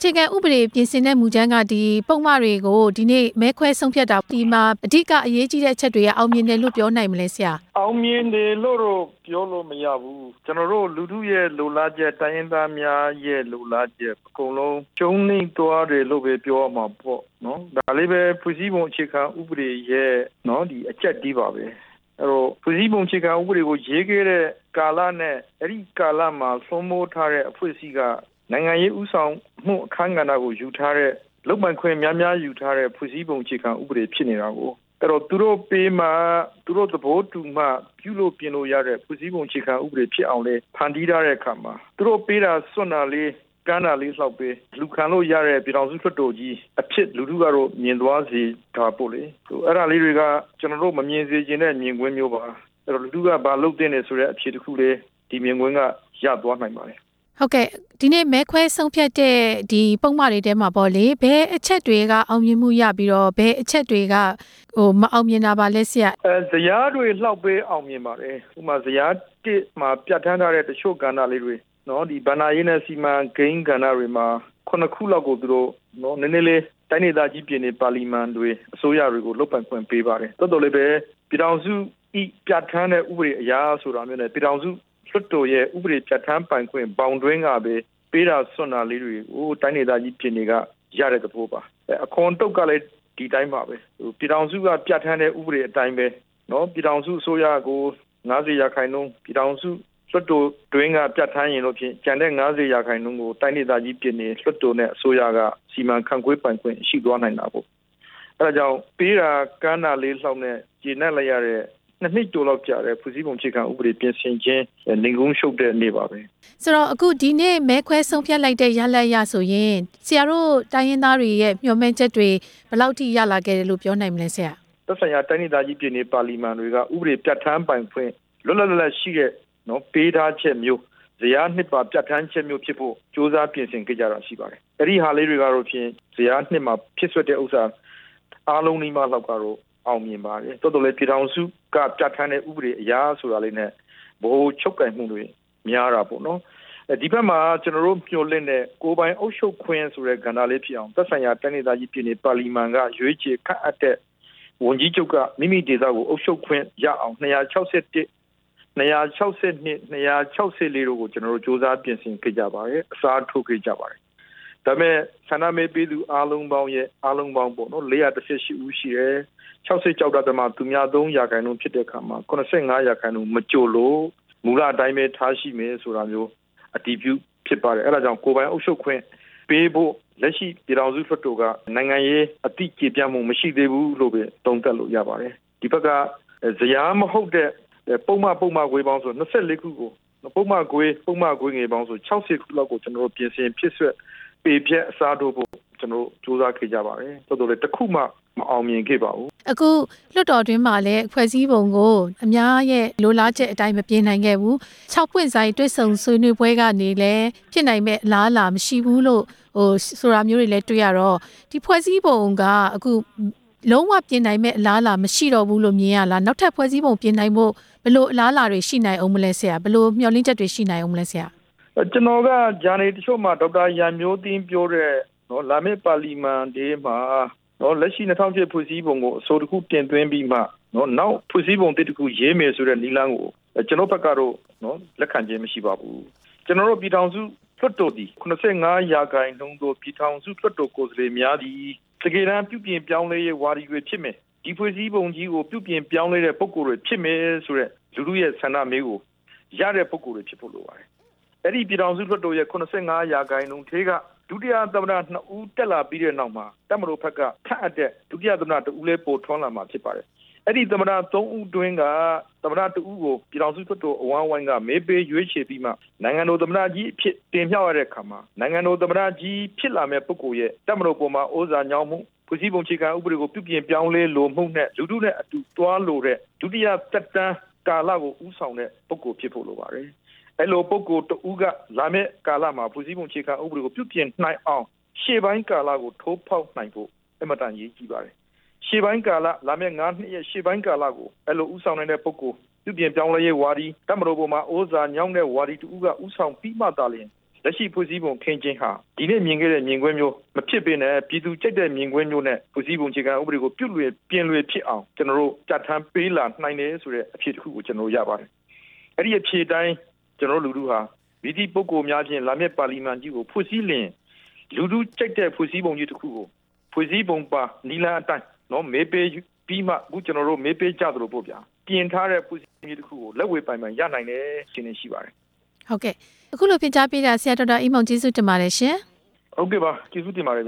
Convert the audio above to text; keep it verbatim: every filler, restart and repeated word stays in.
အခြေခံဥပဒေပြင်ဆင်တဲ့မူကြမ်းကဒီပုံမှန်တွေကိုဒီနေ့မဲခွဲဆုံးဖြတ်တာဒီမှာအဓိကအရေးကြီးတဲ့အချက်တွေကအောင်မြင်တယ်လို့ပြောနိုင်မလဲဆရာအောင်မြင်တယ်လို့တော့ပြောလို့မရဘူးကျွန်တော်တို့လူထုရဲ့လိုလားချက်တိုင်းရင်းသားများရဲ့လိုလားချက်အကုန်လုံးကျုံနှိမ့်သွားတယ်လို့ပဲပြောမှာပေါ့နော်ဒါလေးပဲဖွဲ့စည်းပုံအခြေခံဥပဒေရဲ့နော်ဒီအချက်ဒီပါပဲအဲ့တော့ဖွဲ့စည်းပုံအခြေခံဥပဒေကိုရေးခဲ့တဲ့ကာလနဲ့အဲ့ဒီကာလမှာသုံးမိုးထားတဲ့အဖွဲ့အစည်းကနိုင်ငံရေးဥဆောင်မှုအခမ်းကဏ္ဍကိုယူထားတဲ့လုပ်ပိုင်ခွင့်များများယူထားတဲ့ဖွဲ့စည်းပုံအခြေခံဥပဒေဖြစ်နေတာကိုအဲ့တော့သူတို့ပေးမှသူတို့သဘောတူမှပြုလို့ပြင်လို့ရတဲ့ဖွဲ့စည်းပုံအခြေခံဥပဒေဖြစ်အောင်လဲဖန်တီးထားတဲ့အခါမှာသူတို့ပေးတာစွန့်တာလေးကမ်းတာလေးလောက်ပဲလူခံလို့ရတဲ့ပြည်တော်စုထွတ်တော်ကြီးအဖြစ်လူထုကတော့မြင်သွားစေတာပို့လေအဲ့ဒါလေးတွေကကျွန်တော်တို့မမြင်စေချင်တဲ့မြင်ကွင်းမျိုးပါအဲ့တော့လူထုကဘာလုပ်တဲ့နေဆိုတဲ့အဖြစ်တစ်ခုလေးဒီမြင်ကွင်းကရသွားနိုင်ပါတယ်ဟုတ်ကဲ့ဒီနေ့မဲခွဲဆုံးဖြတ်တဲ့ဒီပုံမှန်တွေထဲမှာပေါ့လေဘယ်အချက်တွေကအောင်မြင်မှုရပြီးတော့ဘယ်အချက်တွေကဟိုမအောင်မြင်တာပါလဲဆရာအဲဇယားတွေလှောက်ပေးအောင်မြင်ပါတယ်ဥပမာဇယားတစ်မှာပြဋ္ဌာန်းထားတဲ့တချို့ကဏ္ဍလေးတွေနော်ဒီဗဏ္ဍာရေးနဲ့စီမံကိန်းကဏ္ဍတွေမှာခုနှစ်ခုလောက်ကိုသူတို့နော်နည်းနည်းလေးတိုင်းဒေသကြီးပြည်နယ်ပါလီမန်တွေအစိုးရတွေကိုလုပ်ပိုင်ခွင့်ပေးပါတယ်တော်တော်လေးပဲပြည်ထောင်စုဤပြဋ္ဌာန်းတဲ့ဥပဒေအရာဆိုတာမျိုးနဲ့ပြည်ထောင်စုလွှတ်တော်ရဲ့ဥပဒေပြဋ္ဌာန်းပိုင်ခွင့်ဘောင်တွင်းကပဲပေးတာစွန့်တာလေးတွေကိုတိုင်းဒေသကြီးပြည်နယ်ကရတဲ့သဘောပါအခွန်တုတ်ကလည်းဒီတိုင်းပါပဲပြည်ထောင်စုကပြဋ္ဌာန်းတဲ့ဥပဒေအတိုင်းပဲနော်ပြည်ထောင်စုအစိုးရကို၅၀ရာခိုင်နှုန်းပြည်ထောင်စုလွှတ်တော်တွင်းကပြဋ္ဌာန်းရင်လို့ဖြင့်ကျန်တဲ့၅၀ရာခိုင်နှုန်းကိုတိုင်းဒေသကြီးပြည်နယ်လွှတ်တော်နဲ့အစိုးရကစီမံခန့်ခွဲပိုင်ခွင့်ရှိသွားနိုင်တာပေါ့အဲဒါကြောင့်ပေးတာကမ်းတာလေးလှောက်နဲ့ကျေနပ်လိုက်ရတဲ့နှစ်နှစ်တိုးလောက်ကြာတဲ့ဖွဲ့စည်းပုံအခြေခံဥပဒေပြင်ဆင်ခြင်းနေကုန်းရှုပ်တဲ့နေ့ပါပဲဆိုတော့အခုဒီနေ့မဲခွဲဆုံးဖြတ်လိုက်တဲ့ရလဒ်ရဆိုရင်ဆရာတို့တိုင်းရင်းသားတွေရဲ့မျှော်မှန်းချက်တွေဘယ်လောက်ထိရလာခဲ့တယ်လို့ပြောနိုင်မလဲဆရာသက်ဆိုင်ရာတိုင်းဒေသကြီးပြည်နယ်ပါလီမန်တွေကဥပဒေပြဋ္ဌာန်းပိုင်ခွင့်လွတ်လပ်လပ်ရှိတဲ့နော်ပေးထားချက်မျိုးဇယားနှစ်ပါပြဋ္ဌာန်းချက်မျိုးဖြစ်ဖို့စ조사ပြင်ဆင်ကြတာရှိပါတယ်အဲ့ဒီဟာလေးတွေကတော့ဖြင့်ဇယားနှစ်မှာဖြစ်ဆွတ်တဲ့ဥစ္စာအားလုံးဒီမှာလောက်ကတော့အောင်မြင်ပါတယ်တော်တော်လေးပြည်ထောင်စုကပြဋ္ဌာန်းတဲ့ဥပဒေအရာဆိုတာလေးနဲ့ဘိုးချုပ်ကင်မှုတွေများတာပေါ့နော်ဒီဘက်မှာကျွန်တော်တို့မျှော်လင့်တဲ့ကိုယ်ပိုင်အုပ်ချုပ်ခွင့်ဆိုတဲ့ကဏ္ဍလေးဖြစ်အောင်သက်ဆိုင်ရာတိုင်းဒေသကြီးပြည်နယ်ပါလီမန်ကရွေးချယ်ခန့်အပ်တဲ့ဝန်ကြီးချုပ်ကမိမိဒေသကိုအုပ်ချုပ်ခွင့်ရအောင်၂၆၁ ၂၆၂ ၂၆၄တို့ကိုကျွန်တော်တို့စ조사ပြင်ဆင်ခဲ့ကြပါတယ်အစားထိုးခဲ့ကြပါတယ်ဒါပေမဲ့ဆန္ဒမဲပေးသူအားလုံးပေါင်းရဲ့အားလုံးပေါင်းပေါ့နော်၄၁၈ဦးရှိတယ်၆၆ဒသမသူများ၃ရာခိုင်နှုန်းဖြစ်တဲ့အခါမှာ၉၅ရာခိုင်နှုန်းမကြိုလို့မူလအတိုင်းပဲထားရှိမယ်ဆိုတာမျိုးအတည်ပြုဖြစ်ပါတယ်အဲ့ဒါကြောင့်ကိုယ်ပိုင်အုပ်ချုပ်ခွင့်ပေးဖို့လက်ရှိပြည်ထောင်စုလွှတ်တော်ကနိုင်ငံရေးအတိအကျပြမှုမရှိသေးဘူးလို့ပဲသုံးသပ်လို့ရပါတယ်ဒီဘက်ကဇယားမဟုတ်တဲ့ပုံမှန်ပုံမှန်ခွေးပေါင်းဆို၂၄ခုကိုပုံမှန်ခွေးပုံမှန်ခွေးငယ်ပေါင်းဆို၆၀ခုလောက်ကိုကျွန်တော်တို့ပြင်ဆင်ဖြစ်ဆွဲပေဖြတ်အစားထိုးဖို့ကျွန်တော်စ조사ခဲ့ကြပါတယ်တော်တော်လေးတစ်ခုမှမအောင်မြင်ခဲ့ပါဘူးအခုလွှတ်တော်တွင်းမှာလည်းဖွဲ့စည်းပုံကိုအများရဲ့လိုလားချက်အတိုင်းမပြင်နိုင်ခဲ့ဘူး၆ပွင့်ဆိုင်တွဲဆုံဆွေးနွေးပွဲကနေလည်းဖြစ်နိုင်မဲ့အလားအလာမရှိဘူးလို့ဟိုဆိုတာမျိုးတွေလည်းတွေ့ရတော့ဒီဖွဲ့စည်းပုံကအခုလုံးဝပြင်နိုင်မဲ့အလားအလာမရှိတော့ဘူးလို့မြင်ရလားနောက်ထပ်ဖွဲ့စည်းပုံပြင်နိုင်ဖို့ဘယ်လိုအလားအလာတွေရှိနိုင်အောင်မလဲဆရာဘယ်လိုမျှော်လင့်ချက်တွေရှိနိုင်အောင်မလဲဆရာကျွန်တော်ကဂျာနေတချို့မှာဒေါက်တာရန်မျိုးသိန်းပြောတဲ့နော်လာမယ့်ပါလီမန်ဒေးမှာနော်လက်ရှိ၂၀၀၈ဖွဲ့စည်းပုံကိုအဆိုတစ်ခုတင်သွင်းပြီးမှနော်နောက်ဖွဲ့စည်းပုံတစ်ခုရေးမယ်ဆိုတဲ့နည်းလမ်းကိုကျွန်တော်ဘက်ကတော့နော်လက်ခံခြင်းမရှိပါဘူးကျွန်တော်တို့ပြည်ထောင်စုလွှတ်တော်ဒီ၉၅ရာခိုင်နှုန်းသောပြည်ထောင်စုလွှတ်တော်ကိုယ်စားလှယ်များသည်တကယ်တမ်းပြုပြင်ပြောင်းလဲရေးဝါဒီတွေဖြစ်မယ်ဒီဖွဲ့စည်းပုံကြီးကိုပြုပြင်ပြောင်းလဲတဲ့ပုံကိုယ်တွေဖြစ်မယ်ဆိုတဲ့လူလူရဲ့ဆန္ဒမေးကိုရတဲ့ပုံကိုယ်တွေဖြစ်ဖို့လိုပါတယ်အဲ့ဒီပြည်ထောင်စုလွှတ်တော်ရဲ့၉၅ရာခိုင်နှုန်းထဲကဒုတိယသမ္မတနှစ်ဦးတက်လာပြီးတဲ့နောက်မှာတပ်မတော်ဘက်ကခန့်အပ်တဲ့ဒုတိယသမ္မတတဦးလည်းပေါ်ထွန်းလာမှာဖြစ်ပါတယ်အဲ့ဒီသမ္မတသုံးဦးတွင်းကသမ္မတတဦးကိုပြည်ထောင်စုလွှတ်တော်အဝန်းဝိုင်းကမေးပေးရွေးချယ်ပြီးမှနိုင်ငံတော်သမ္မတကြီးအဖြစ်တင်မြှောက်ရတဲ့အခါမှာနိုင်ငံတော်သမ္မတကြီးဖြစ်လာမဲ့ပုဂ္ဂိုလ်ရဲ့တပ်မတော်ပေါ်မှာဩဇာညောင်းမှုဖွဲ့စည်းပုံအခြေခံဥပဒေကိုပြုပြင်ပြောင်းလဲလိုမှုနဲ့လူထုနဲ့အတူတွားလိုတဲ့ဒုတိယသက်တမ်းကာလကိုဦးဆောင်တဲ့ပုဂ္ဂိုလ်ဖြစ်ဖို့လိုပါတယ်အဲ့လိုပုဂ္ဂိုလ်တဦးကလာမယ့်ကာလမှာဖွဲ့စည်းပုံအခြေခံဥပဒေကိုပြုပြင်နိုင်အောင်ရှေ့ပိုင်းကာလကိုထိုးဖောက်နိုင်ဖို့အမှန်တန်ရည်ကြီးပါတယ်ရှေ့ပိုင်းကာလလာမယ့်၅နှစ်ရဲ့ရှေ့ပိုင်းကာလကိုအဲ့လိုဦးဆောင်နေတဲ့ပုဂ္ဂိုလ်ပြုပြင်ပြောင်းလဲရေးဝါဒီတပ်မတော်ပေါ်မှာဩဇာညောင်းတဲ့ဝါဒီတူကဦးဆောင်ပြီးမှသာလျှင်လက်ရှိဖွဲ့စည်းပုံခင်းချင်းဟာဒီနေ့မြင်ခဲ့တဲ့မြင်ကွင်းမျိုးမဖြစ်ပေနဲ့ပြည်သူကြိုက်တဲ့မြင်ကွင်းမျိုးနဲ့ဖွဲ့စည်းပုံအခြေခံဥပဒေကိုပြုလွယ်ပြင်လွယ်ဖြစ်အောင်ကျွန်တော်တို့ကြထမ်းပေးလာနိုင်တယ်ဆိုတဲ့အဖြစ်တစ်ခုကိုကျွန်တော်ရပါတယ်အဲ့ဒီအဖြစ်တိုင်းကျွန်တော်လူထုဟာမိသည့်ပုဂ္ဂိုလ်များဖြင့်လာမည့်ပါလီမန်ကြီးကိုဖွဲ့စည်းလျင်လူထုကြိုက်တဲ့ဖွဲ့စည်းပုံကြီးတစ်ခုကိုဖွဲ့စည်းပုံပါနီလန်အတိုင်းနော်မေးပေးပြီးမှအခုကျွန်တော်တို့မေးပေးကြသလိုပို့ဗျာပြင်ထားတဲ့ဖွဲ့စည်းပုံကြီးတစ်ခုကိုလက်ဝဲပိုင်ပိုင်ရနိုင်တယ်ရှင်းနေရှိပါတယ်ဟုတ်ကဲ့အခုလိုပြင်ကြားပေးတာဆရာဒေါက်တာအေးမောင်ကျေးဇူးတင်ပါတယ်ရှင်ဟုတ်ကဲ့ပါကျေးဇူးတင်ပါတယ်